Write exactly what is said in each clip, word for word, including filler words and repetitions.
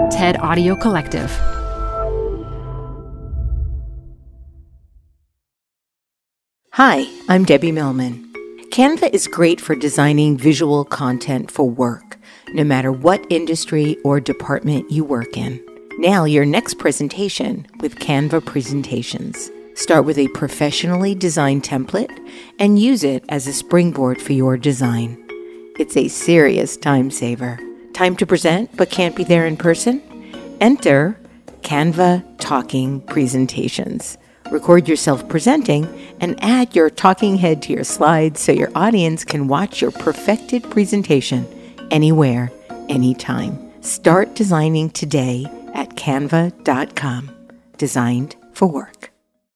TED Audio Collective. Hi, I'm Debbie Millman. Canva is great for designing visual content for work, no matter what industry or department you work in. Nail your next presentation with Canva Presentations. Start with a professionally designed template and use it as a springboard for your design. It's a serious time saver. Time to present but can't be there in person? Enter Canva Talking Presentations. Record yourself presenting and add your talking head to your slides so your audience can watch your perfected presentation anywhere, anytime. Start designing today at canva dot com. Designed for work.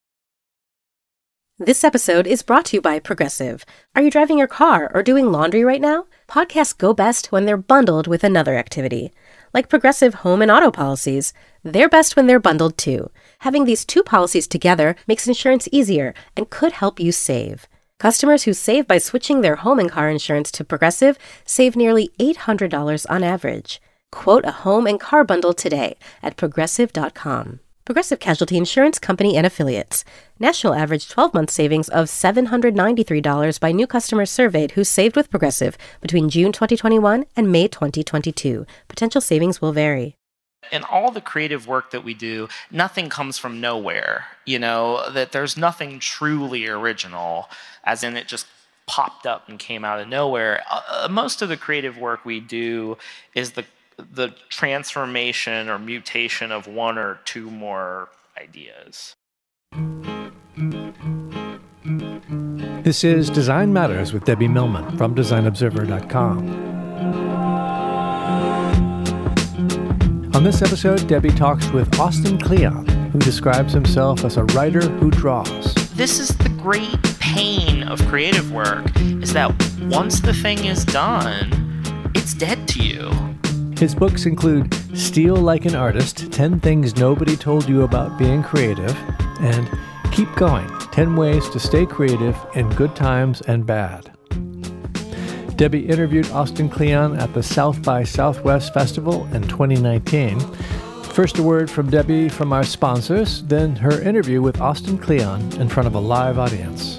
This episode is brought to you by Progressive. Are you driving your car or doing laundry right now? Podcasts go best when they're bundled with another activity. Like Progressive home and auto policies, they're best when they're bundled too. Having these two policies together makes insurance easier and could help you save. Customers who save by switching their home and car insurance to Progressive save nearly eight hundred dollars on average. Quote a home and car bundle today at progressive dot com. Progressive Casualty Insurance Company and Affiliates. National average twelve-month savings of seven hundred ninety-three dollars by new customers surveyed who saved with Progressive between June twenty twenty-one and May twenty twenty-two. Potential savings will vary. In all the creative work that we do, nothing comes from nowhere. You know, that there's nothing truly original, as in it just popped up and came out of nowhere. Uh, most of the creative work we do is the the transformation or mutation of one or two more ideas. This is Design Matters with Debbie Millman from design observer dot com. On this episode, Debbie talks with Austin Kleon, who describes himself as a writer who draws. This is the great pain of creative work, is that once the thing is done, it's dead to you. His books include Steal Like an Artist, ten Things Nobody Told You About Being Creative, and Keep Going, ten Ways to Stay Creative in Good Times and Bad. Debbie interviewed Austin Kleon at the South by Southwest Festival in twenty nineteen. First a word from Debbie from our sponsors, then her interview with Austin Kleon in front of a live audience.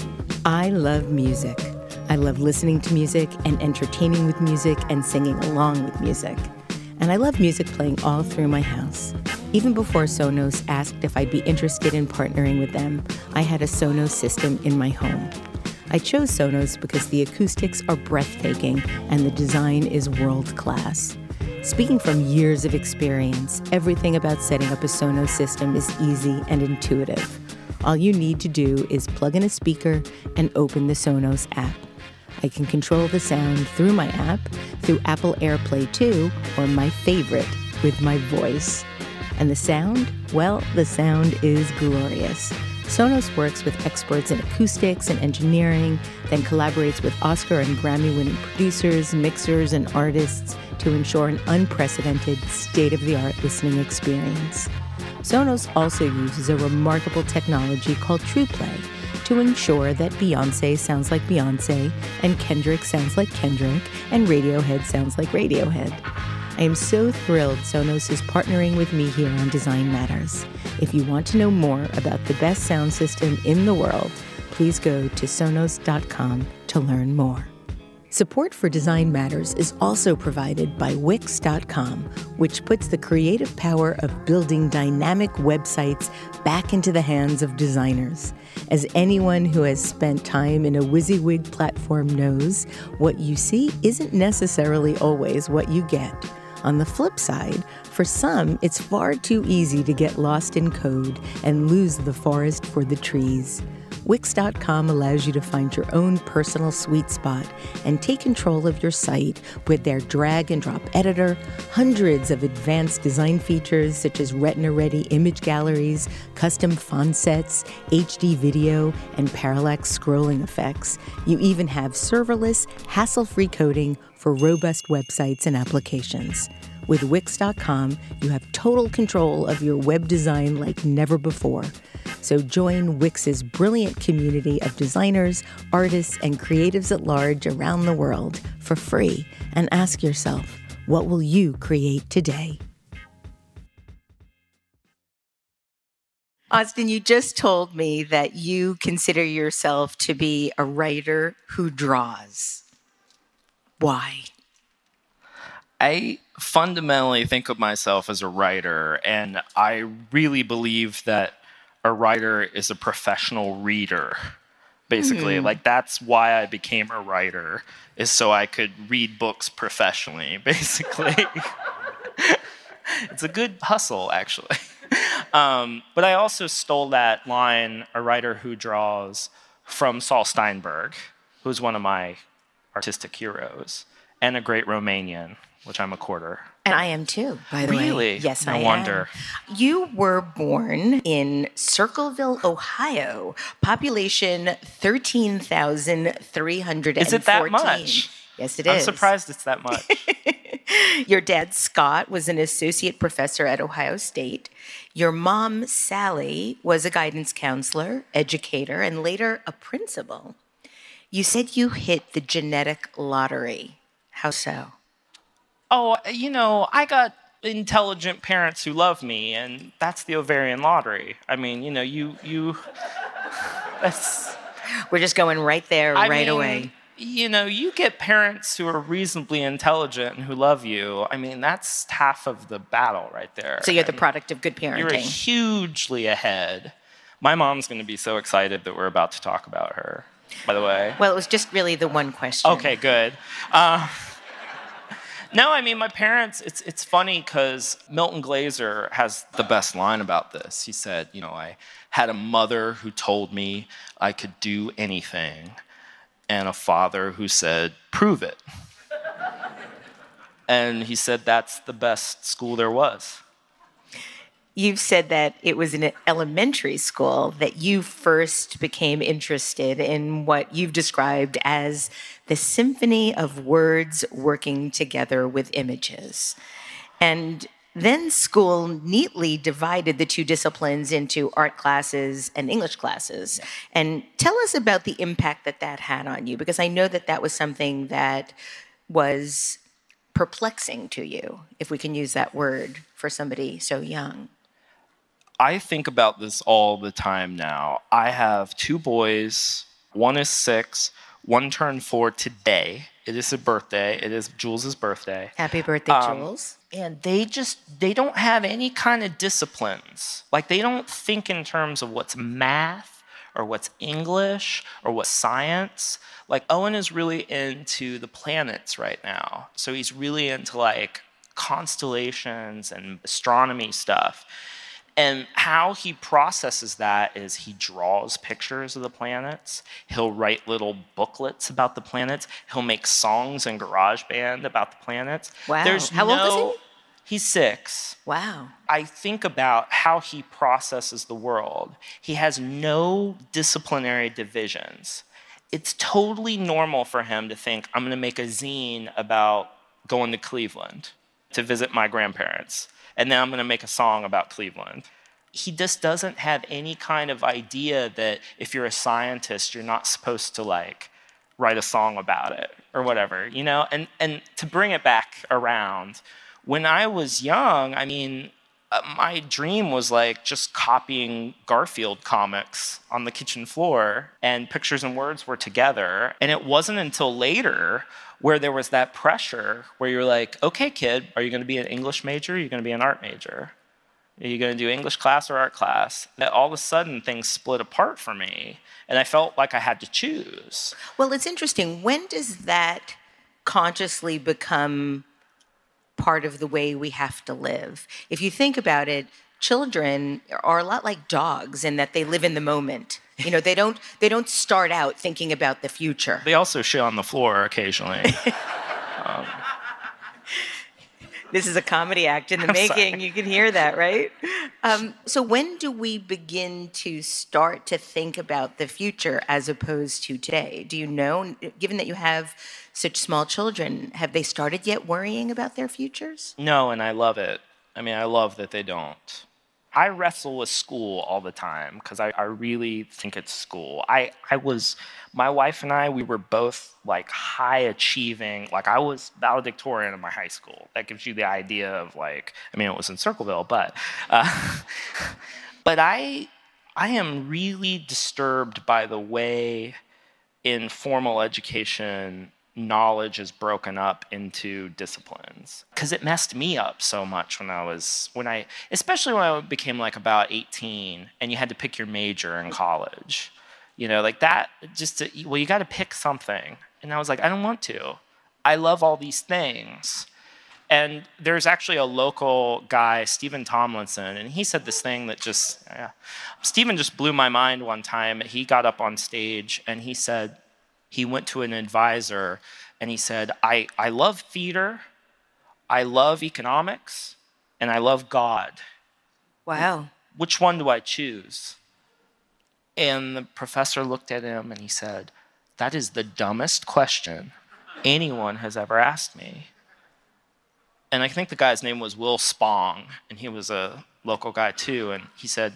I love music. I love listening to music and entertaining with music and singing along with music. And I love music playing all through my house. Even before Sonos asked if I'd be interested in partnering with them, I had a Sonos system in my home. I chose Sonos because the acoustics are breathtaking and the design is world-class. Speaking from years of experience, everything about setting up a Sonos system is easy and intuitive. All you need to do is plug in a speaker and open the Sonos app. I can control the sound through my app, through Apple AirPlay two, or my favorite, with my voice. And the sound? Well, the sound is glorious. Sonos works with experts in acoustics and engineering, then collaborates with Oscar and Grammy-winning producers, mixers, and artists to ensure an unprecedented, state-of-the-art listening experience. Sonos also uses a remarkable technology called TruePlay to ensure that Beyoncé sounds like Beyoncé, and Kendrick sounds like Kendrick, and Radiohead sounds like Radiohead. I am so thrilled Sonos is partnering with me here on Design Matters. If you want to know more about the best sound system in the world, please go to sonos dot com to learn more. Support for Design Matters is also provided by Wix dot com, which puts the creative power of building dynamic websites back into the hands of designers. As anyone who has spent time in a WYSIWYG platform knows, what you see isn't necessarily always what you get. On the flip side, for some, it's far too easy to get lost in code and lose the forest for the trees. Wix dot com allows you to find your own personal sweet spot and take control of your site with their drag-and-drop editor, hundreds of advanced design features such as Retina-ready image galleries, custom font sets, H D video, and parallax scrolling effects. You even have serverless, hassle-free coding for robust websites and applications. With Wix dot com, you have total control of your web design like never before. So join Wix's brilliant community of designers, artists, and creatives at large around the world for free and ask yourself, what will you create today? Austin, you just told me that you consider yourself to be a writer who draws. Why? I fundamentally think of myself as a writer, and I really believe that a writer is a professional reader, basically. Mm. Like, that's why I became a writer, is so I could read books professionally, basically. It's a good hustle, actually. Um, but I also stole that line, a writer who draws, from Saul Steinberg, who's one of my artistic heroes, and a great Romanian, which I'm a quarter. And I am too, by the really? way. Really? Yes, no I wonder. am. You were born in Circleville, Ohio, population thirteen thousand three hundred fourteen. Is it that much? Yes, it I'm is. I'm surprised it's that much. Your dad, Scott, was an associate professor at Ohio State. Your mom, Sally, was a guidance counselor, educator, and later a principal. You said you hit the genetic lottery. How so? Oh, you know, I got intelligent parents who love me, and that's the ovarian lottery. I mean, you know, you, you, that's... We're just going right there, I right mean, away. You know, you get parents who are reasonably intelligent and who love you. I mean, that's half of the battle right there. So you're I the mean, product of good parenting. You're hugely ahead. My mom's going to be so excited that we're about to talk about her, by the way. Well, it was just really the one question. Okay, good. Uh, no, I mean, my parents, it's it's funny because Milton Glaser has the best line about this. He said, you know, I had a mother who told me I could do anything, and a father who said, prove it. And he said that's the best school there was. You've said that it was in elementary school that you first became interested in what you've described as the symphony of words working together with images. And then school neatly divided the two disciplines into art classes and English classes. And tell us about the impact that that had on you, because I know that that was something that was perplexing to you, if we can use that word for somebody so young. I think about this all the time now. I have two boys. One is six. One turned four today. It is a birthday. It is Jules' birthday. Happy birthday, um, Jules. And they just, they don't have any kind of disciplines. Like, they don't think in terms of what's math or what's English or what's science. Like, Owen is really into the planets right now. So he's really into, like, constellations and astronomy stuff. And how he processes that is he draws pictures of the planets. He'll write little booklets about the planets. He'll make songs in GarageBand about the planets. Wow. There's how no, old is he? He's six. Wow. I think about how he processes the world. He has no disciplinary divisions. It's totally normal for him to think, I'm going to make a zine about going to Cleveland to visit my grandparents. And then I'm going to make a song about Cleveland. He just doesn't have any kind of idea that if you're a scientist, you're not supposed to, like, write a song about it or whatever, you know? And and to bring it back around, when I was young, I mean, uh, my dream was, like, just copying Garfield comics on the kitchen floor, and pictures and words were together. And it wasn't until later where there was that pressure where you're like, okay, kid, are you going to be an English major? Or are you going to be an art major? Are you going to do English class or art class? And all of a sudden, things split apart for me, and I felt like I had to choose. Well, it's interesting. When does that consciously become part of the way we have to live? If you think about it, children are a lot like dogs in that they live in the moment. You know, they don't they don't start out thinking about the future. They also shit on the floor occasionally. um, this is a comedy act in the I'm making. sorry. You can hear that, right? Um, so when do we begin to start to think about the future as opposed to today? Do you know, given that you have such small children, have they started yet worrying about their futures? No, and I love it. I mean, I love that they don't. I wrestle with school all the time because I, I really think it's school. I, I was, my wife and I, we were both like high achieving. Like, I was valedictorian in my high school. That gives you the idea of, like, I mean, it was in Circleville, but, uh, but I I am really disturbed by the way in formal education knowledge is broken up into disciplines, because it messed me up so much when I was when I especially when I became like about eighteen and you had to pick your major in college, you know, like that. Just to, well, you got to pick something, and I was like, I don't want to. I love all these things. And there's actually a local guy, Stephen Tomlinson, and he said this thing that just yeah. Stephen just blew my mind one time. He got up on stage and he said, he went to an advisor and he said, I, I love theater, I love economics, and I love God. Wow. Which one do I choose? And the professor looked at him and he said, that is the dumbest question anyone has ever asked me. And I think the guy's name was Will Spong, and he was a local guy too, and he said,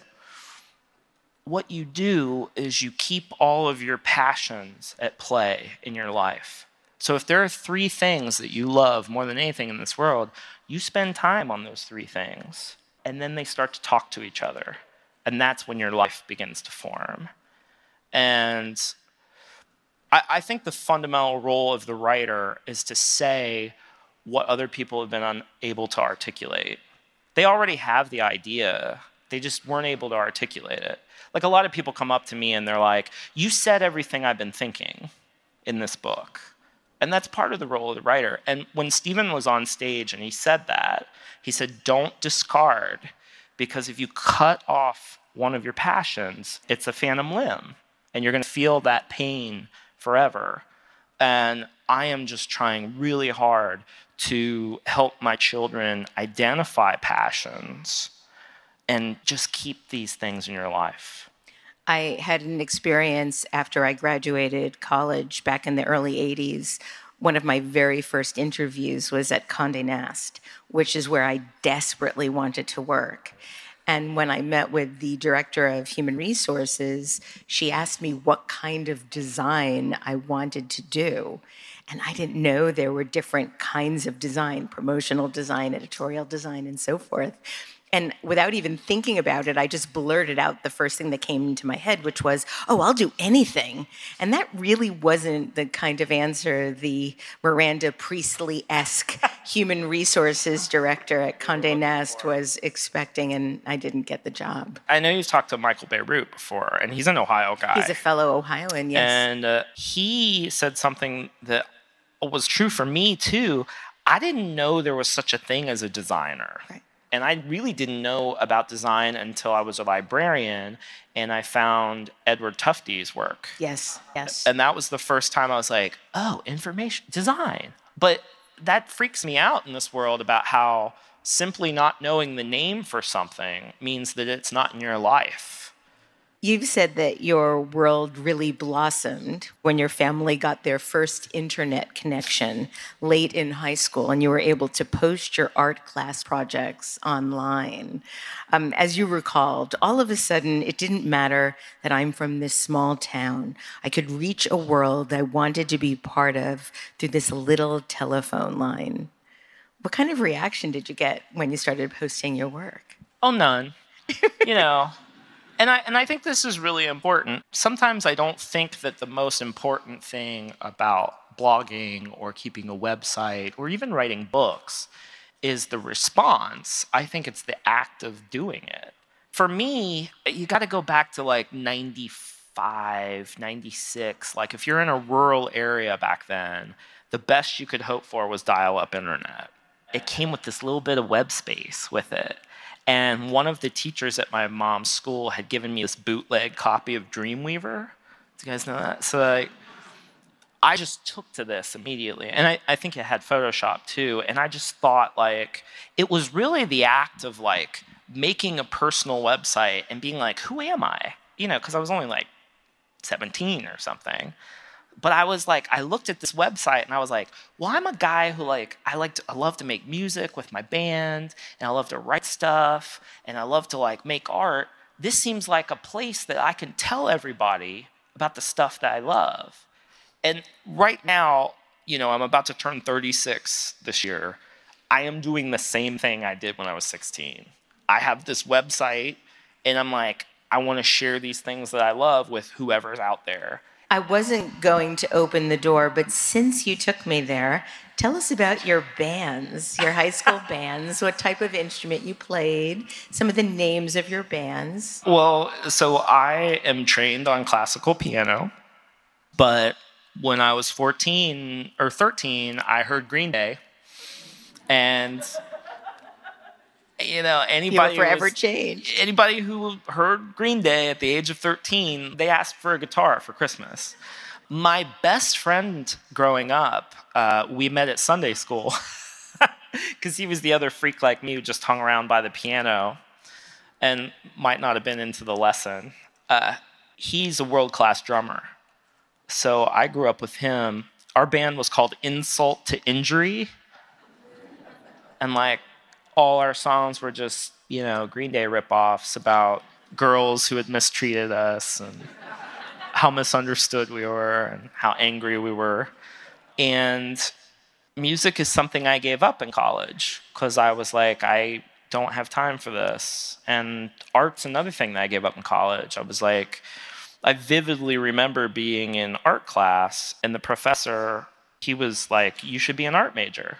what you do is you keep all of your passions at play in your life. So if there are three things that you love more than anything in this world, you spend time on those three things, and then they start to talk to each other. And that's when your life begins to form. And I, I think the fundamental role of the writer is to say what other people have been unable to articulate. They already have the idea, they just weren't able to articulate it. Like, a lot of people come up to me and they're like, you said everything I've been thinking in this book. And that's part of the role of the writer. And when Stephen was on stage and he said that, he said, don't discard, because if you cut off one of your passions, it's a phantom limb, and you're going to feel that pain forever. And I am just trying really hard to help my children identify passions and just keep these things in your life. I had an experience after I graduated college back in the early eighties. One of my very first interviews was at Condé Nast, which is where I desperately wanted to work. And when I met with the director of human resources, she asked me what kind of design I wanted to do. And I didn't know there were different kinds of design, promotional design, editorial design, and so forth. And without even thinking about it, I just blurted out the first thing that came into my head, which was, oh, I'll do anything. And that really wasn't the kind of answer the Miranda Priestley-esque human resources director at Condé Nast was expecting, and I didn't get the job. I know you've talked to Michael Beirut before, and he's an Ohio guy. He's a fellow Ohioan, yes. And uh, he said something that was true for me, too. I didn't know there was such a thing as a designer. Right. And I really didn't know about design until I was a librarian and I found Edward Tufte's work. Yes, yes. And that was the first time I was like, oh, information, design. But that freaks me out in this world about how simply not knowing the name for something means that it's not in your life. You've said that your world really blossomed when your family got their first internet connection late in high school and you were able to post your art class projects online. Um, as you recalled, all of a sudden, it didn't matter that I'm from this small town. I could reach a world I wanted to be part of through this little telephone line. What kind of reaction did you get when you started posting your work? Oh, none. You know... And I and I think this is really important. Sometimes I don't think that the most important thing about blogging or keeping a website or even writing books is the response. I think it's the act of doing it. For me, you got to go back to like ninety-five, ninety-six. Like if you're in a rural area back then, the best you could hope for was dial-up internet. It came with this little bit of web space with it. And one of the teachers at my mom's school had given me this bootleg copy of Dreamweaver. Do you guys know that? So like, I just took to this immediately. And I, I think it had Photoshop too. And I just thought like, it was really the act of like making a personal website and being like, who am I? You know, because I was only like seventeen or something. But I was like, I looked at this website and I was like, well, I'm a guy who like, I like to, I love to make music with my band and I love to write stuff and I love to like make art. This seems like a place that I can tell everybody about the stuff that I love. And right now, you know, I'm about to turn thirty-six this year. I am doing the same thing I did when I was sixteen. I have this website and I'm like, I want to share these things that I love with whoever's out there. I wasn't going to open the door, but since you took me there, tell us about your bands, your high school bands, what type of instrument you played, some of the names of your bands. Well, so I am trained on classical piano, but when I was fourteen or thirteen, I heard Green Day. And, you know, anybody you were forever was, changed. Anybody who heard Green Day at the age of thirteen, they asked for a guitar for Christmas. My best friend growing up, uh, we met at Sunday school because he was the other freak like me who just hung around by the piano and might not have been into the lesson. Uh, he's a world-class drummer. So I grew up with him. Our band was called Insult to Injury. And like all our songs were just, you know, Green Day ripoffs about girls who had mistreated us and how misunderstood we were and how angry we were. And music is something I gave up in college because I was like, I don't have time for this. And art's another thing that I gave up in college. I was like, I vividly remember being in art class and the professor, he was like, you should be an art major.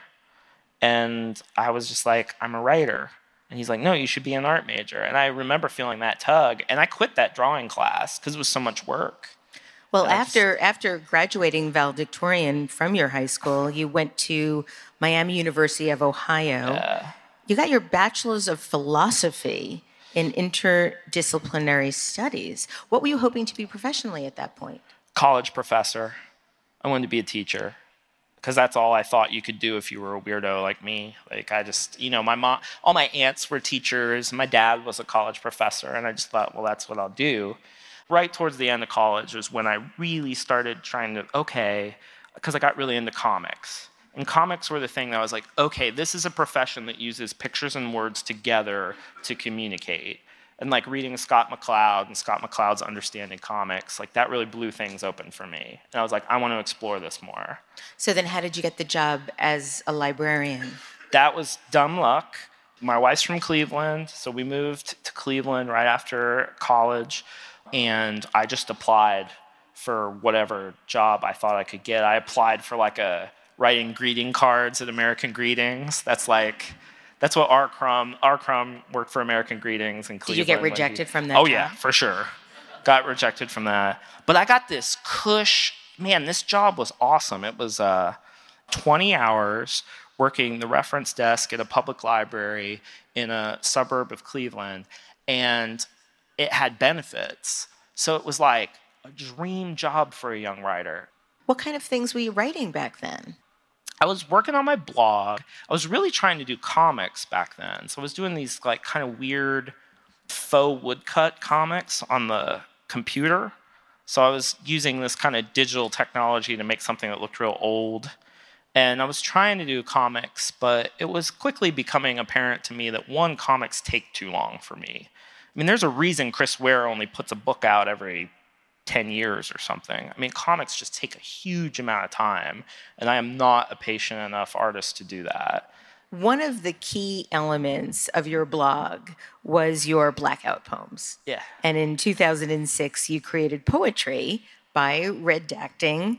And I was just like, I'm a writer. And he's like, no, you should be an art major. And I remember feeling that tug. And I quit that drawing class because it was so much work. Well, after just... after graduating valedictorian from your high school, you went to Miami University of Ohio. Yeah. You got your bachelor's of philosophy in interdisciplinary studies. What were you hoping to be professionally at that point? College professor. I wanted to be a teacher. Because that's all I thought you could do if you were a weirdo like me. Like I just, you know, my mom, all my aunts were teachers. My dad was a college professor. And I just thought, well, that's what I'll do. Right towards the end of college was when I really started trying to, okay, because I got really into comics. And comics were the thing that I was like, okay, this is a profession that uses pictures and words together to communicate. And like reading Scott McCloud and Scott McCloud's Understanding Comics, like that really blew things open for me. And I was like, I want to explore this more. So then how did you get the job as a librarian? That was dumb luck. My wife's from Cleveland, so we moved to Cleveland right after college. And I just applied for whatever job I thought I could get. I applied for like a writing greeting cards at American Greetings. That's like... That's what R. Crumb, R. Crumb worked for American Greetings in Cleveland. Did you get rejected he, from that Oh, job? yeah, for sure. Got rejected from that. But I got this cush. Man, this job was awesome. It was uh, twenty hours working the reference desk at a public library in a suburb of Cleveland. And it had benefits. So it was like a dream job for a young writer. What kind of things were you writing back then? I was working on my blog. I was really trying to do comics back then. So I was doing these like kind of weird faux woodcut comics on the computer. So I was using this kind of digital technology to make something that looked real old. And I was trying to do comics, but it was quickly becoming apparent to me that one, comics take too long for me. I mean, there's a reason Chris Ware only puts a book out every ten years or something. I mean, comics just take a huge amount of time, and I am not a patient enough artist to do that. One of the key elements of your blog was your blackout poems. Yeah. And in two thousand six, you created poetry by redacting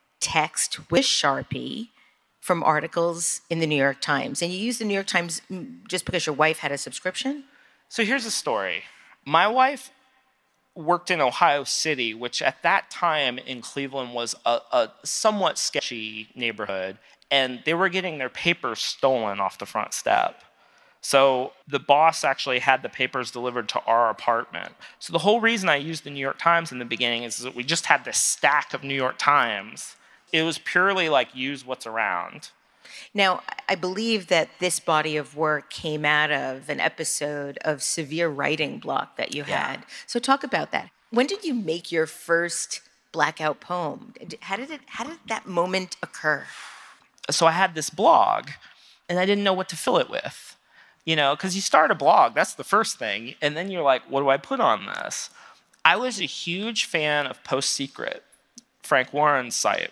text with Sharpie from articles in the New York Times. And you used the New York Times just because your wife had a subscription? So here's the story. My wife worked in Ohio City, which at that time in Cleveland was a, a somewhat sketchy neighborhood, and they were getting their papers stolen off the front step. So the boss actually had the papers delivered to our apartment. So the whole reason I used the New York Times in the beginning is that we just had this stack of New York Times. It was purely like use what's around. Now, I believe that this body of work came out of an episode of severe writing block that you Yeah. had. So talk about that. When did you make your first blackout poem? How did it? How did that moment occur? So I had this blog, and I didn't know what to fill it with. You know, because you start a blog, that's the first thing, and then you're like, what do I put on this? I was a huge fan of Post Secret, Frank Warren's site.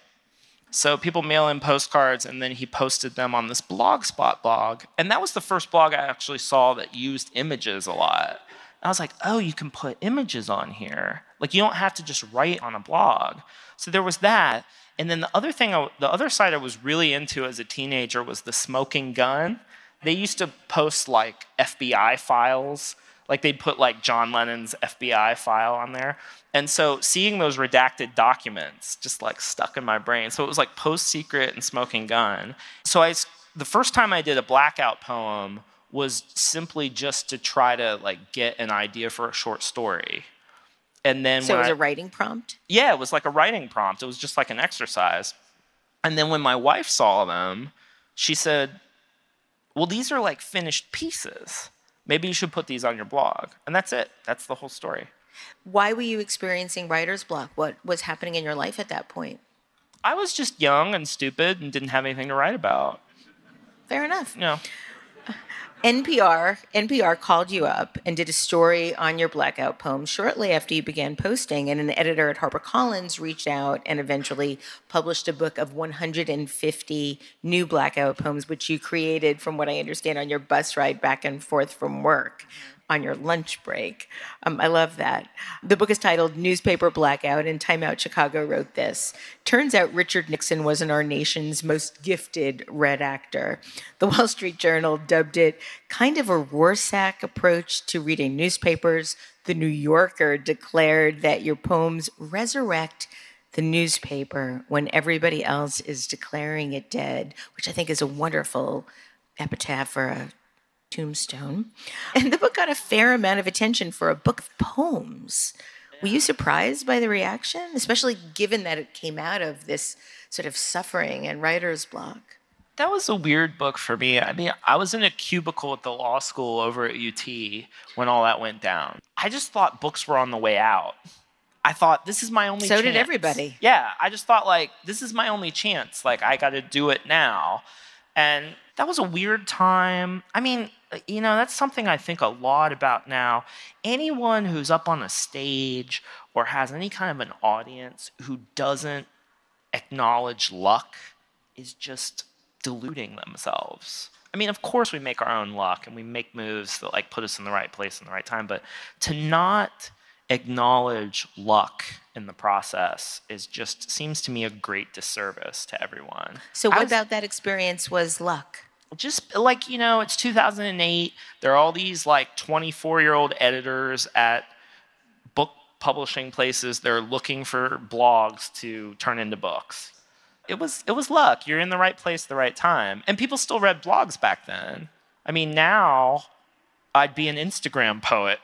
So people mail in postcards, and then he posted them on this Blogspot blog. And that was the first blog I actually saw that used images a lot. I was like, oh, you can put images on here. Like, you don't have to just write on a blog. So there was that. And then the other thing, I, the other side I was really into as a teenager was the smoking gun. They used to post, like, F B I files. Like, they'd put, like, John Lennon's F B I file on there. And so seeing those redacted documents just, like, stuck in my brain. So it was, like, Post Secret and Smoking Gun. So I, the first time I did a Blackout poem was simply just to try to, like, get an idea for a short story. And then So it was I, a writing prompt? Yeah, it was like a writing prompt. It was just like an exercise. And then when my wife saw them, she said, well, these are like finished pieces. Maybe you should put these on your blog. And that's it. That's the whole story. Why were you experiencing writer's block? What was happening in your life at that point? I was just young and stupid and didn't have anything to write about. Fair enough. You know. N P R, N P R called you up and did a story on your Blackout poem shortly after you began posting, and an editor at HarperCollins reached out and eventually published a book of one hundred fifty new Blackout poems, which you created, from what I understand, on your bus ride back and forth from work on your lunch break. Um, I love that. The book is titled Newspaper Blackout, and Time Out Chicago wrote this. Turns out Richard Nixon wasn't our nation's most gifted red actor. The Wall Street Journal dubbed it kind of a Rorschach approach to reading newspapers. The New Yorker declared that your poems resurrect the newspaper when everybody else is declaring it dead, which I think is a wonderful epitaph for a tombstone. And the book got a fair amount of attention for a book of poems. Were you surprised by the reaction, especially given that it came out of this sort of suffering and writer's block? That was a weird book for me. I mean, I was in a cubicle at the law school over at U T when all that went down. I just thought books were on the way out. I thought, this is my only so chance. So did everybody. Yeah, I just thought, like, this is my only chance. Like, I got to do it now. And that was a weird time. I mean, you know, that's something I think a lot about now. Anyone who's up on a stage or has any kind of an audience who doesn't acknowledge luck is just deluding themselves. I mean, of course we make our own luck and we make moves that, like, put us in the right place in the right time, but to not acknowledge luck in the process is just, seems to me, a great disservice to everyone. So what was, about that experience was luck? Just like, you know, it's two thousand eight. There are all these like twenty-four-year-old editors at book publishing places. They're looking for blogs to turn into books. It was it was luck. You're in the right place at the right time. And people still read blogs back then. I mean, now I'd be an Instagram poet.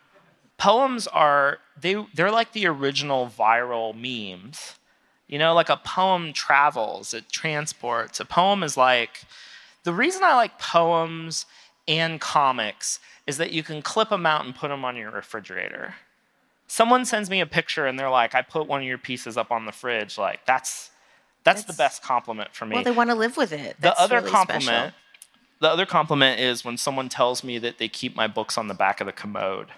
Poems are, they, they're like the original viral memes. You know, like a poem travels, it transports. A poem is like, the reason I like poems and comics is that you can clip them out and put them on your refrigerator. Someone sends me a picture and they're like, I put one of your pieces up on the fridge. Like, that's that's, that's the best compliment for me. Well, they want to live with it. That's the other really compliment, special. The other compliment is when someone tells me that they keep my books on the back of the commode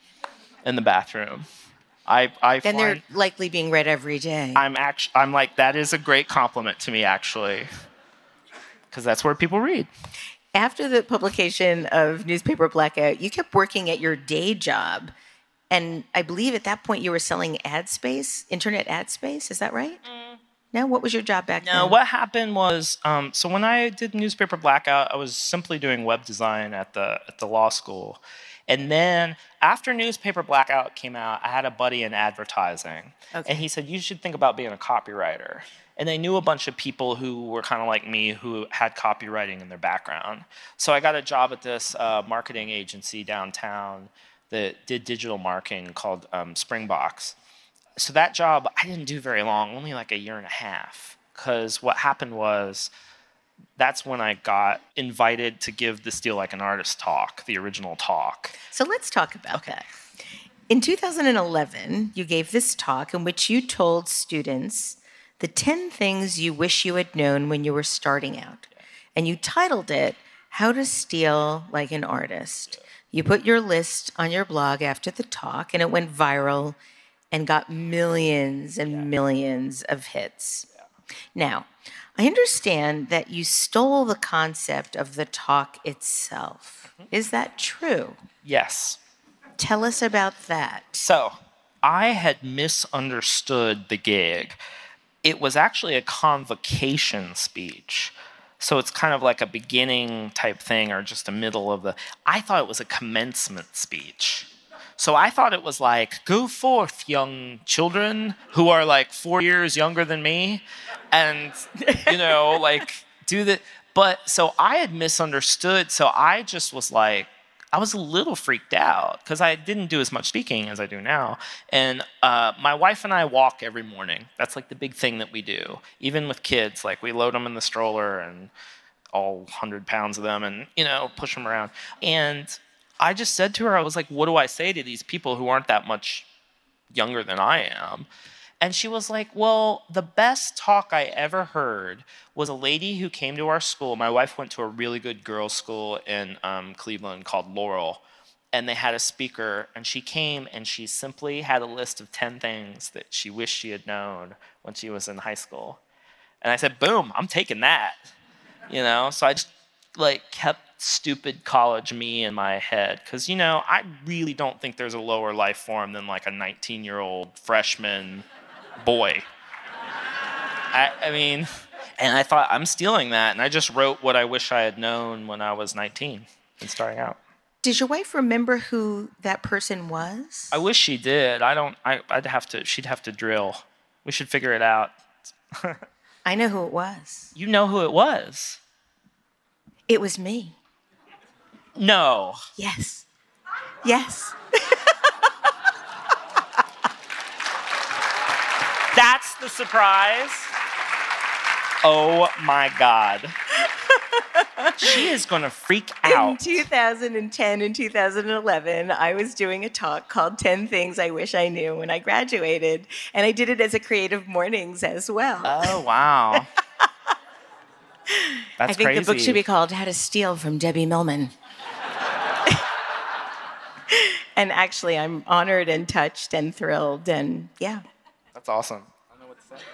in the bathroom. I, I then find, they're likely being read every day. I'm actually, I'm like, that is a great compliment to me, actually, because that's where people read. After the publication of Newspaper Blackout, you kept working at your day job, and I believe at that point you were selling ad space, internet ad space. Is that right? Mm. No, what was your job back no, then? No, what happened was, um, so when I did Newspaper Blackout, I was simply doing web design at the at the law school. And then after Newspaper Blackout came out, I had a buddy in advertising. Okay. And he said, you should think about being a copywriter. And they knew a bunch of people who were kind of like me who had copywriting in their background. So I got a job at this uh, marketing agency downtown that did digital marketing called um, Springbox. So that job, I didn't do very long, only like a year and a half. Because what happened was, that's when I got invited to give the Steal Like an Artist talk, the original talk. So let's talk about okay. that. In two thousand eleven, you gave this talk in which you told students the ten things you wish you had known when you were starting out. Yeah. And you titled it, How to Steal Like an Artist. Yeah. You put your list on your blog after the talk, and it went viral and got millions and yeah. millions of hits. Yeah. Now, I understand that you stole the concept of the talk itself. Mm-hmm. Is that true? Yes. tell us about that. So I had misunderstood the gig. It was actually a convocation speech. So it's kind of like a beginning type thing or just a middle of the... I thought it was a commencement speech. So I thought it was like, go forth, young children who are like four years younger than me. And, you know, like, do the... But so I had misunderstood. So I just was like, I was a little freaked out because I didn't do as much speaking as I do now. And uh, my wife and I walk every morning. That's like the big thing that we do. Even with kids, like we load them in the stroller and all one hundred pounds of them and, you know, push them around. And I just said to her, I was like, what do I say to these people who aren't that much younger than I am? And she was like, well, the best talk I ever heard was a lady who came to our school. My wife went to a really good girls' school in um, Cleveland called Laurel. And they had a speaker, and she came, and she simply had a list of ten things that she wished she had known when she was in high school. And I said, boom, I'm taking that. You know, so I just, like, kept stupid college me in my head. Because, you know, I really don't think there's a lower life form than, like, a nineteen-year-old freshman boy. I, I mean, and I thought, I'm stealing that. And I just wrote what I wish I had known when I was nineteen and starting out. Does your wife remember who that person was? I wish she did. I don't, I, I'd have to, she'd have to drill. We should figure it out. I know who it was. You know who it was? It was me. No. Yes. Yes. That's the surprise. Oh my God. She is going to freak out. In two thousand ten and two thousand eleven, I was doing a talk called ten Things I Wish I Knew when I graduated. And I did it as a Creative Mornings as well. Oh, wow. That's I think crazy. The book should be called How to Steal from Debbie Millman. And actually, I'm honored and touched and thrilled, and yeah. That's awesome. I don't know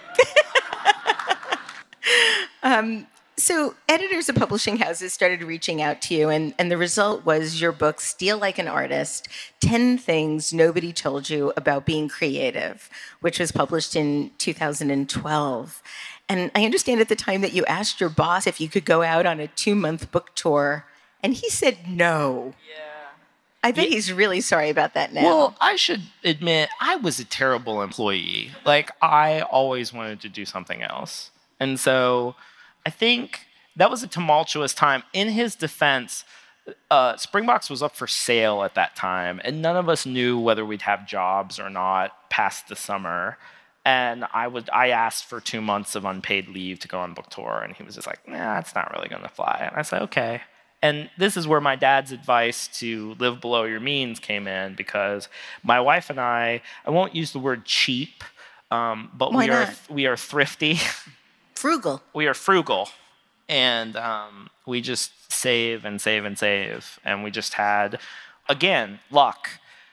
what to say. um, so editors of publishing houses started reaching out to you, and, and the result was your book, Steal Like an Artist, ten Things Nobody Told You About Being Creative, which was published in two thousand twelve. And I understand at the time that you asked your boss if you could go out on a two-month book tour, and he said no. Yeah. I bet he's really sorry about that now. Well, I should admit, I was a terrible employee. Like, I always wanted to do something else. And so I think that was a tumultuous time. In his defense, uh, Springbox was up for sale at that time, and none of us knew whether we'd have jobs or not past the summer. And I would, I asked for two months of unpaid leave to go on book tour, and he was just like, nah, that's not really going to fly. And I said, okay. And this is where my dad's advice to live below your means came in, because my wife and I, I won't use the word cheap, um, but Why we are not? we are thrifty. Frugal. We are frugal. And um, we just save and save and save. And we just had, again, luck.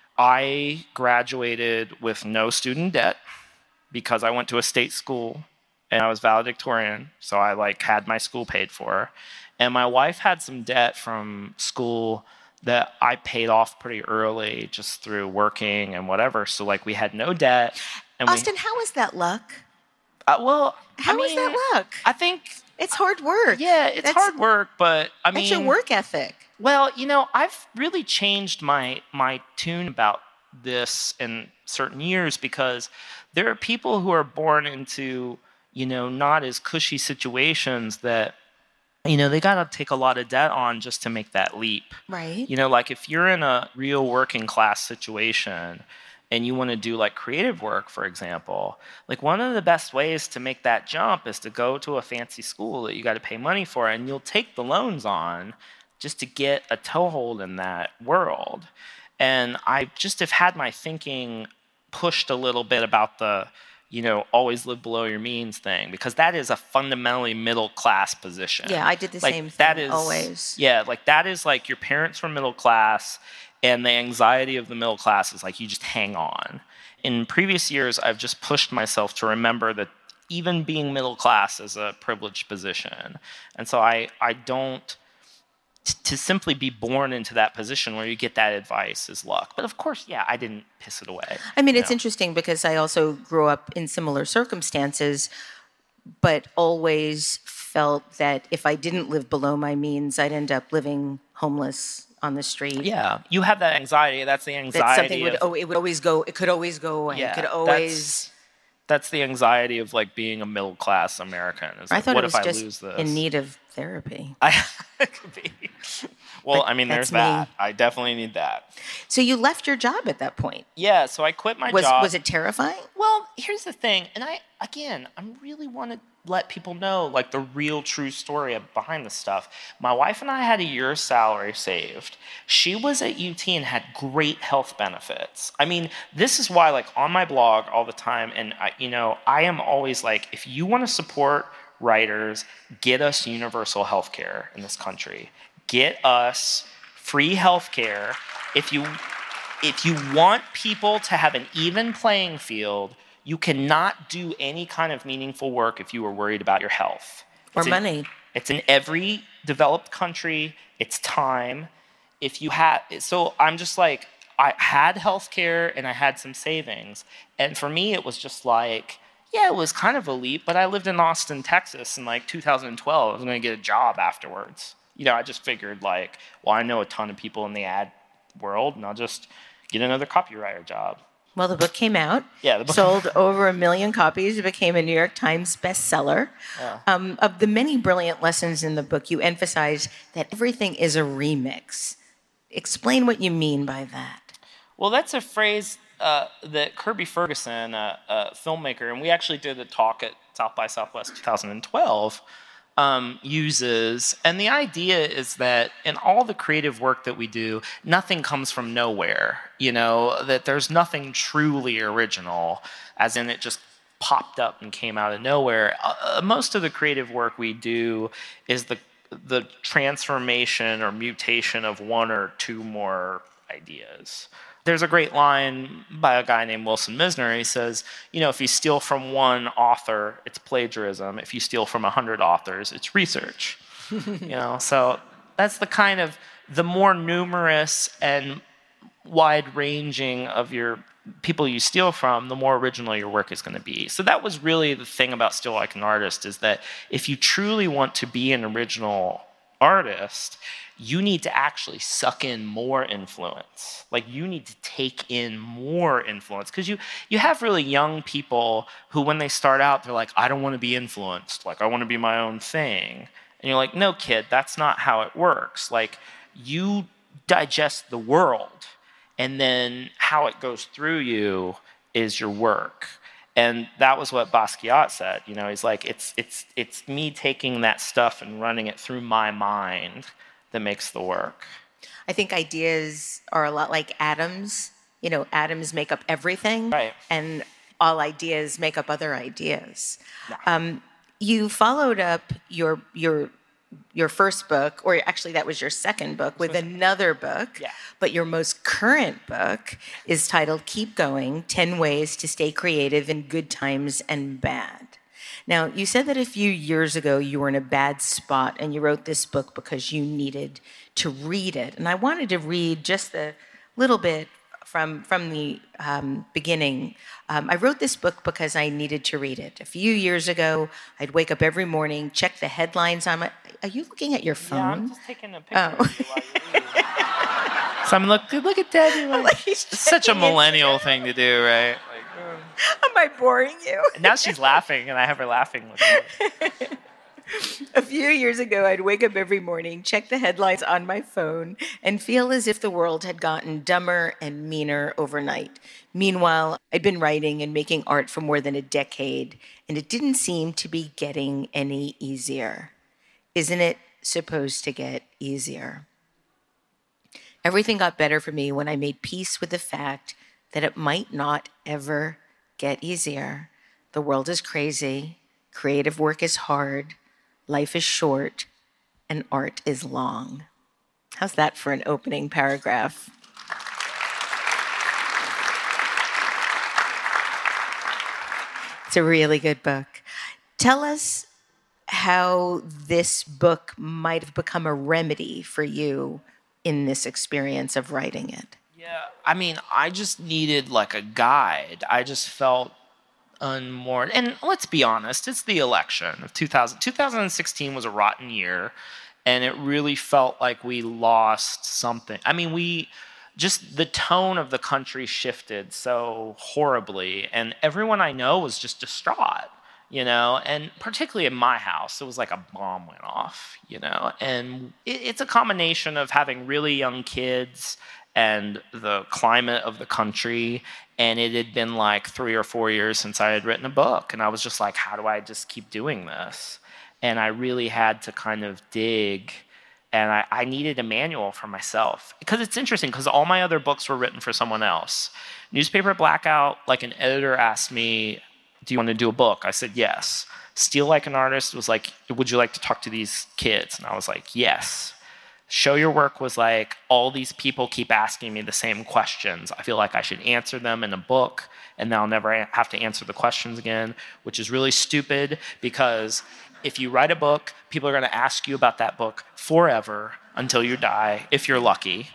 I graduated with no student debt because I went to a state school and I was valedictorian. So I like had my school paid for. And my wife had some debt from school that I paid off pretty early just through working and whatever. So, like, we had no debt. And Austin, we, how is that luck? Uh, well, How I is mean, that luck? I think, It's hard work. yeah, it's That's- hard work, but I mean... That's your work ethic. Well, you know, I've really changed my my tune about this in certain years, because there are people who are born into, you know, not as cushy situations that, you know, they got to take a lot of debt on just to make that leap. Right. You know, like if you're in a real working class situation and you want to do like creative work, for example, like one of the best ways to make that jump is to go to a fancy school that you got to pay money for, and you'll take the loans on just to get a toehold in that world. And I just have had my thinking pushed a little bit about the, you know, always live below your means thing, because that is a fundamentally middle class position. Yeah, I did the like, same thing, that is, always. Yeah, like that is like your parents were middle class, and the anxiety of the middle class is like you just hang on. In previous years, I've just pushed myself to remember that even being middle class is a privileged position. And so I, I don't, t- to simply be born into that position where you get that advice is luck. But of course, yeah, I didn't piss it away. I mean, it's know? interesting because I also grew up in similar circumstances, but always felt that if I didn't live below my means, I'd end up living homeless on the street. Yeah, you have that anxiety. That's the anxiety. That something would, of, oh, it would always go, it could always go away. yeah, it could always... That's, that's the anxiety of like being a middle class American. Is I like, thought what it was if I just lose this? in need of therapy. I could be. Well, But I mean, there's that's me. that. I definitely need that. So you left your job at that point. Yeah, so I quit my Was job. was it terrifying? Well, here's the thing, and I again, I really want to let people know like the real true story behind this stuff. My wife and I had a year's salary saved. She was at U T and had great health benefits. I mean, this is why like on my blog all the time, and I, you know, I am always like, if you want to support writers, get us universal health care in this country. Get us free health care. If you if you want people to have an even playing field, you cannot do any kind of meaningful work if you are worried about your health. Or It's in- money. It's in every developed country. It's time. If you have, so I'm just like, I had health care and I had some savings. And for me, it was just like, yeah, it was kind of a leap, but I lived in Austin, Texas in like two thousand twelve. I was going to get a job afterwards. You know, I just figured like, well, I know a ton of people in the ad world and I'll just get another copywriter job. Well, the book came out. Yeah, the book- sold over a million copies. It became a New York Times bestseller. Yeah. Um, of the many brilliant lessons in the book, you emphasize that everything is a remix. Explain what you mean by that. Well, that's a phrase uh, that Kirby Ferguson, a, a filmmaker, and we actually did a talk at South by Southwest twenty twelve, um, uses. And the idea is that in all the creative work that we do, nothing comes from nowhere. You know, that there's nothing truly original, as in it just popped up and came out of nowhere. Uh, most of the creative work we do is the the transformation or mutation of one or two more ideas. There's a great line by a guy named Wilson Misner. He says, you know, if you steal from one author, it's plagiarism. If you steal from a hundred authors, it's research. You know, so that's the kind of, the more numerous and wide-ranging of your people you steal from, the more original your work is going to be. So that was really the thing about Still Like an Artist, is that if you truly want to be an original artist, you need to actually suck in more influence. Like, you need to take in more influence. Because you, you have really young people who, when they start out, they're like, I don't want to be influenced. Like, I want to be my own thing. And you're like, no, kid, that's not how it works. Like, you digest the world, and then how it goes through you is your work. And that was what Basquiat said. You know, he's like, it's, it's, it's me taking that stuff and running it through my mind that makes the work. I think ideas are a lot like atoms. You know, atoms make up everything. Right. And all ideas make up other ideas. Um, you followed up your your your first book, or actually that was your second book, with another book. Yeah. But your most current book is titled Keep Going, ten Ways to Stay Creative in Good Times and Bad. Now, you said that a few years ago you were in a bad spot and you wrote this book because you needed to read it. And I wanted to read just a little bit from, from the um, beginning. Um, I wrote this book because I needed to read it. A few years ago, I'd wake up every morning, check the headlines on my... Are you looking at your phone? Yeah, I'm just taking a picture Oh. of you while you read. So I'm look, look at Debbie. Like, Like he's it's such a checking it. millennial thing to do, right? Like, Am I boring you? and now she's laughing, and I have her laughing with me. A few years ago, I'd wake up every morning, check the headlines on my phone, and feel as if the world had gotten dumber and meaner overnight. Meanwhile, I'd been writing and making art for more than a decade, and it didn't seem to be getting any easier. Isn't it supposed to get easier? Everything got better for me when I made peace with the fact that it might not ever get easier. The world is crazy, creative work is hard, life is short, and art is long. How's that for an opening paragraph? It's a really good book. Tell us how this book might have become a remedy for you in this experience of writing it. Yeah, I mean, I just needed like a guide. I just felt unmoored. And let's be honest, it's the election of two thousand. two thousand sixteen was a rotten year, and it really felt like we lost something. I mean, we just the tone of the country shifted so horribly, and everyone I know was just distraught, you know, and particularly in my house, it was like a bomb went off, you know, and it, it's a combination of having really young kids and the climate of the country. And it had been like three or four years since I had written a book. And I was just like, how do I just keep doing this? And I really had to kind of dig. And I, I needed a manual for myself. Because it's interesting, because all my other books were written for someone else. Newspaper Blackout, like an editor asked me, do you want to do a book? I said, yes. Steal Like an Artist was like, would you like to talk to these kids? And I was like, yes. Show Your Work was like, all these people keep asking me the same questions. I feel like I should answer them in a book, and then I'll never have to answer the questions again, which is really stupid, because if you write a book, people are going to ask you about that book forever until you die, if you're lucky.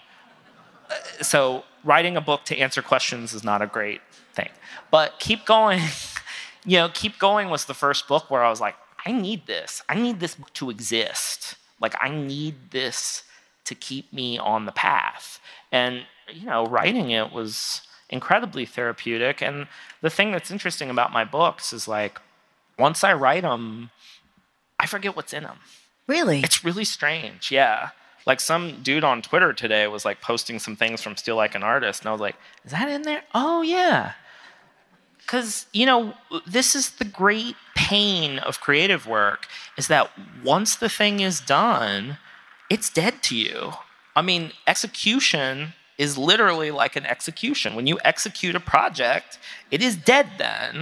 So writing a book to answer questions is not a great thing. But Keep Going, you know, Keep Going was the first book where I was like, I need this. I need this book to exist. Like, I need this to keep me on the path. And, you know, writing it was incredibly therapeutic. And the thing that's interesting about my books is, like, once I write them, I forget what's in them. Really? It's really strange, yeah. Like, some dude on Twitter today was, like, posting some things from Steal Like an Artist, and I was like, is that in there? Oh, yeah. Because, you know, this is the great pain of creative work, is that once the thing is done, it's dead to you. I mean, execution is literally like an execution. When you execute a project, it is dead then.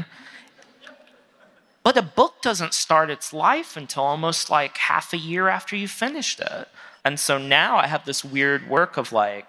But a book doesn't start its life until almost like half a year after you finished it. And so now I have this weird work of like...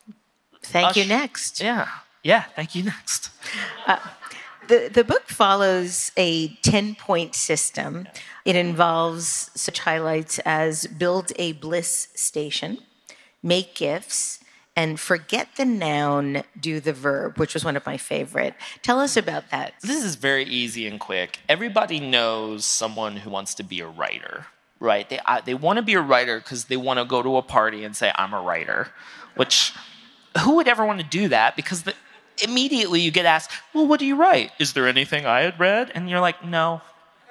Thank you, next. Yeah, yeah, thank you, next. Uh, The, the book follows a ten-point system. It involves such highlights as build a bliss station, make gifts, and forget the noun, do the verb, which was one of my favorite. Tell us about that. This is very easy and quick. Everybody knows someone who wants to be a writer, right? They, uh, they want to be a writer because they want to go to a party and say, I'm a writer, which who would ever want to do that? Because the immediately you get asked, well, what do you write? Is there anything I had read? And you're like, no,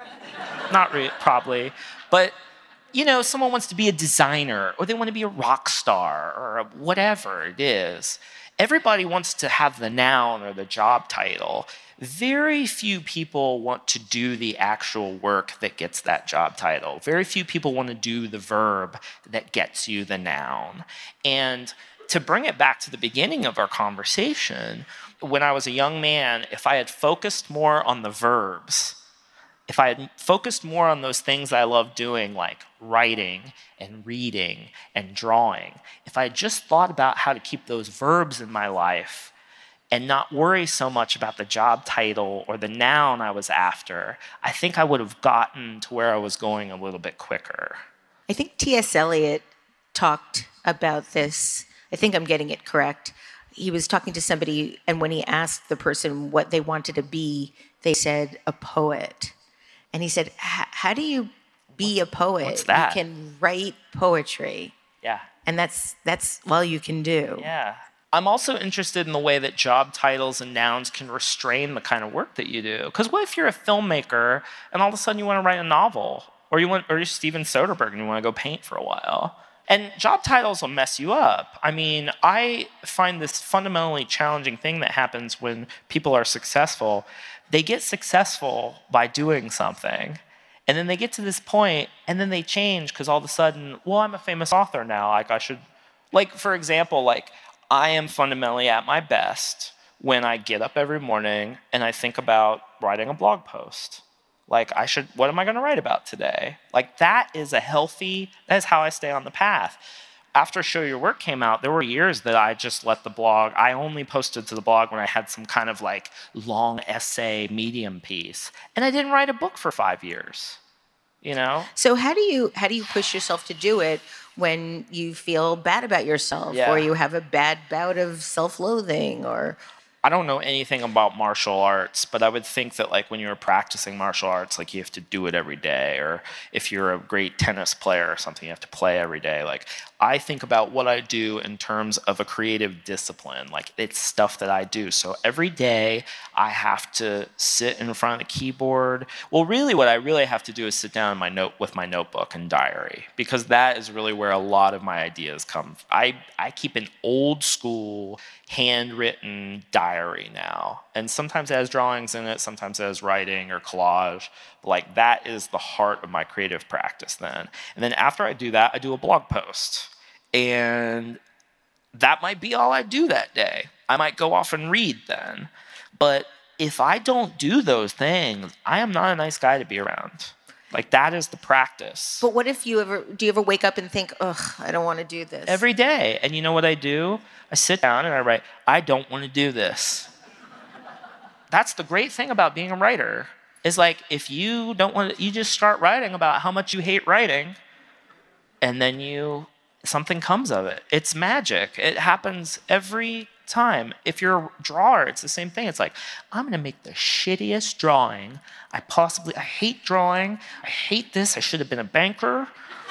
not really, probably. But, you know, someone wants to be a designer, or they want to be a rock star, or a whatever it is. Everybody wants to have the noun or the job title. Very few people want to do the actual work that gets that job title. Very few people want to do the verb that gets you the noun. And to bring it back to the beginning of our conversation, when I was a young man, if I had focused more on the verbs, if I had focused more on those things I love doing, like writing and reading and drawing, if I had just thought about how to keep those verbs in my life and not worry so much about the job title or the noun I was after, I think I would have gotten to where I was going a little bit quicker. I think T S Eliot talked about this. I think I'm getting it correct. He was talking to somebody, and when he asked the person what they wanted to be, they said, a poet. And he said, how do you be a poet? What's that? You can write poetry. Yeah. And that's that's all you can do. Yeah. I'm also interested in the way that job titles and nouns can restrain the kind of work that you do. Because what if you're a filmmaker and all of a sudden you want to write a novel, or you want, or you're Steven Soderbergh and you want to go paint for a while? And job titles will mess you up. I mean, I find this fundamentally challenging thing that happens when people are successful. They get successful by doing something. And then they get to this point, and then they change because all of a sudden, well, I'm a famous author now. Like, I should, like, for example, like, I am fundamentally at my best when I get up every morning and I think about writing a blog post. Like, I should, what am I going to write about today? Like, that is a healthy, that is how I stay on the path. After Show Your Work came out, there were years that I just let the blog, I only posted to the blog when I had some kind of like long essay medium piece. And I didn't write a book for five years. you know? So how do you how do you push yourself to do it when you feel bad about yourself Yeah. or you have a bad bout of self-loathing or I don't know anything about martial arts, but I would think that like when you're practicing martial arts, like you have to do it every day, or if you're a great tennis player or something, you have to play every day. Like I think about what I do in terms of a creative discipline. Like it's stuff that I do. So every day I have to sit in front of the keyboard. Well, really what I really have to do is sit down in my note with my notebook and diary, because that is really where a lot of my ideas come. I, I keep an old school handwritten diary now, and sometimes it has drawings in it, sometimes it has writing or collage. But like that is the heart of my creative practice then. And then after I do that, I do a blog post, and that might be all I do that day. I might go off and read then, but if I don't do those things, I am not a nice guy to be around. Like that is the practice. But what if you ever, do you ever wake up and think, ugh, I don't want to do this? Every day. And you know what I do? I sit down and I write, I don't want to do this. That's the great thing about being a writer, is like if you don't want to, you just start writing about how much you hate writing, and then you, something comes of it. It's magic. It happens every time. If you're a drawer, it's the same thing. It's like, I'm going to make the shittiest drawing I possibly, I hate drawing. I hate this. I should have been a banker.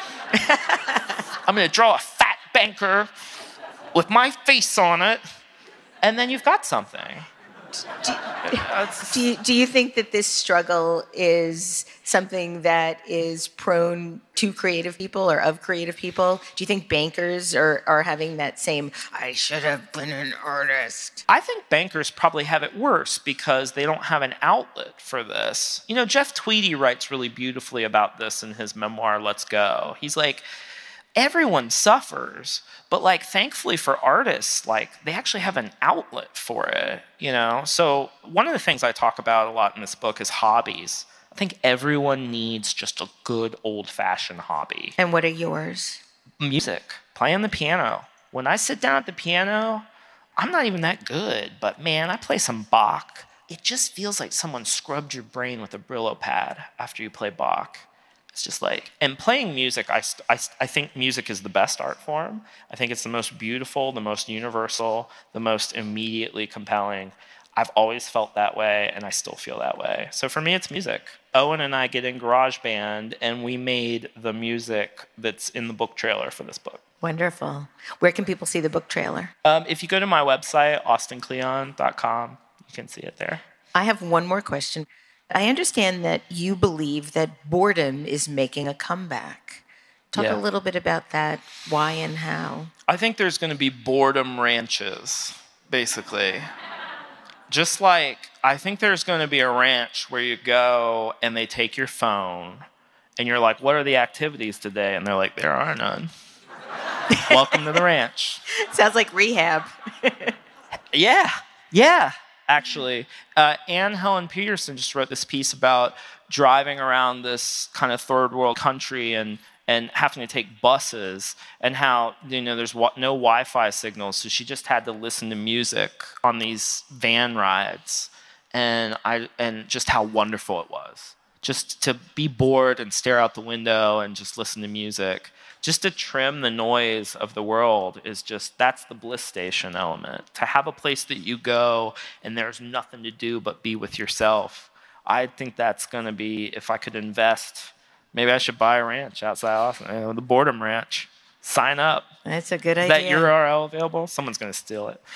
I'm going to draw a fat banker with my face on it. And then you've got something. Do, do, you, do you think that this struggle is something that is prone to creative people or of creative people? Do you think bankers are, are having that same, I should have been an artist? I think bankers probably have it worse because they don't have an outlet for this. You know, Jeff Tweedy writes really beautifully about this in his memoir, Let's Go. He's like, everyone suffers, but like thankfully for artists, like they actually have an outlet for it, you know? So one of the things I talk about a lot in this book is hobbies. I think everyone needs just a good old-fashioned hobby. And what are yours? Music, playing the piano. When I sit down at the piano, I'm not even that good, but man, I play some Bach. It just feels like someone scrubbed your brain with a Brillo pad after you play Bach. It's just like, and playing music, I, I, I think music is the best art form. I think it's the most beautiful, the most universal, the most immediately compelling. I've always felt that way, and I still feel that way. So for me, it's music. Owen and I get in GarageBand, and we made the music that's in the book trailer for this book. Wonderful. Where can people see the book trailer? Um, if you go to my website, austin kleon dot com, you can see it there. I have one more question. I understand that you believe that boredom is making a comeback. Talk Yeah. a little bit about that, why and how. I think there's going to be boredom ranches, basically. Just like, I think there's going to be a ranch where you go and they take your phone and you're like, what are the activities today? And they're like, there are none. Welcome to the ranch. Sounds like rehab. Yeah, yeah, actually. Uh, Anne Helen Peterson just wrote this piece about driving around this kind of third world country and and having to take buses, and how, you know, there's wa- no Wi-Fi signals, so she just had to listen to music on these van rides, and I and just how wonderful it was. Just to be bored and stare out the window and just listen to music. Just to trim the noise of the world is just, that's the bliss station element. To have a place that you go and there's nothing to do but be with yourself. I think that's going to be, if I could invest, maybe I should buy a ranch outside Austin, you know, the Boredom Ranch. Sign up. That's a good Is idea. that U R L available? Someone's going to steal it.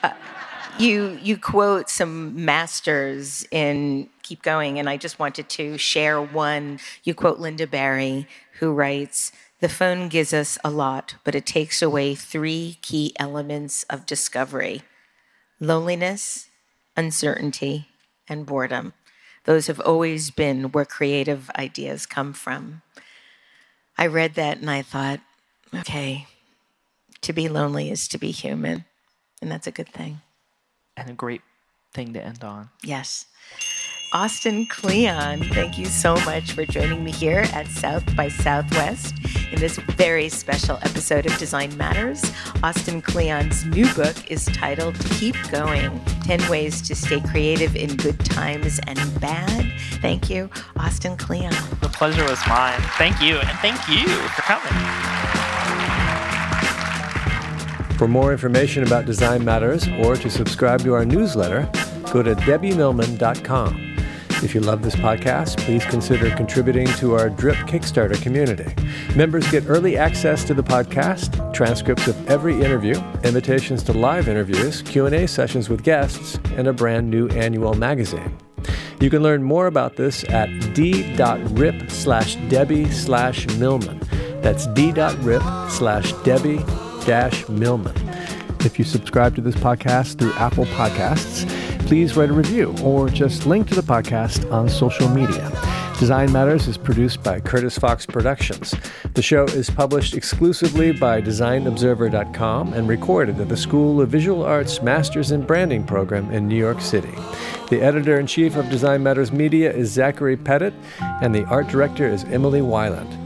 You you quote some masters in Keep Going, and I just wanted to share one. You quote Linda Barry, who writes, "The phone gives us a lot, but it takes away three key elements of discovery: loneliness, uncertainty, and boredom. Those have always been where creative ideas come from." I read that and I thought, okay, to be lonely is to be human, and that's a good thing. And a great thing to end on. Yes. Austin Kleon, thank you so much for joining me here at South by Southwest in this very special episode of Design Matters. Austin Kleon's new book is titled Keep Going, ten Ways to Stay Creative in Good Times and Bad. Thank you, Austin Kleon. The pleasure was mine. Thank you, and thank you for coming. For more information about Design Matters or to subscribe to our newsletter, go to debbie millman dot com. If you love this podcast, please consider contributing to our Drip Kickstarter community. Members get early access to the podcast, transcripts of every interview, invitations to live interviews, Q and A sessions with guests, and a brand new annual magazine. You can learn more about this at d.rip slash Debbie slash Millman. That's d.rip slash Debbie dash Millman. If you subscribe to this podcast through Apple Podcasts, please write a review or just link to the podcast on social media. Design Matters is produced by Curtis Fox Productions. The show is published exclusively by design observer dot com and recorded at the School of Visual Arts Masters in Branding program in New York City. The editor-in-chief of Design Matters Media is Zachary Pettit, and the art director is Emily Weiland.